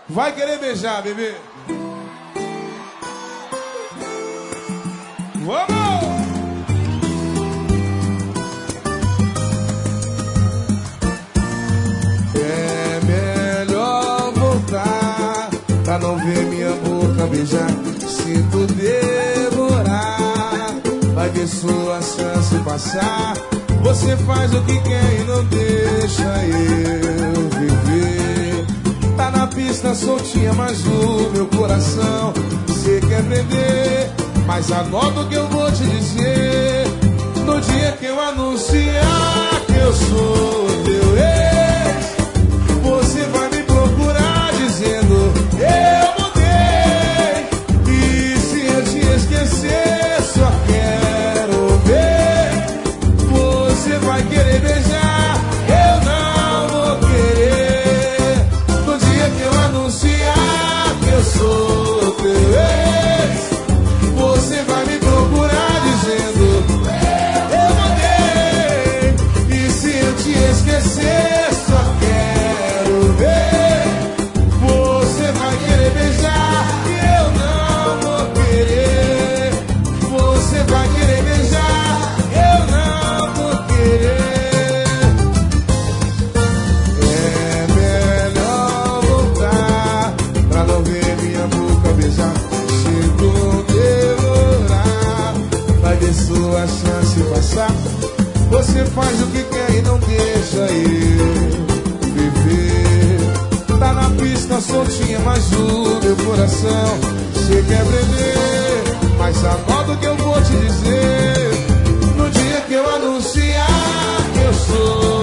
Vai querer beijar, bebê? Vamos! É melhor voltar pra não ver minha boca beijar. Sinto devorar, vai ver sua chance passar. Você faz o que quer e não deixa eu viver. Tá na pista soltinha, mas o meu coração você quer prender. Mas anota o que eu vou te dizer. No dia que eu anunciar que eu sou teu ex, você vai me procurar dizendo eu mudei. E se eu te esquecer, só quero ver. Você vai querer beijar, eu não vou querer. No dia que eu anunciar que eu sou teu ex, você vai me procurar dizendo eu mudei. E se eu te esquecer, só quero ver. Você vai querer beijar e eu não vou querer. Você vai querer beijar, eu não vou querer. É melhor voltar pra não ver minha boca beijar. Chego demorar, vai ver sua chance passar. Você faz o que quer e não deixa eu viver. Tá na pista soltinha, mas o meu coração você quer prender. Mas anota o que eu vou te dizer. No dia que eu anunciar que eu sou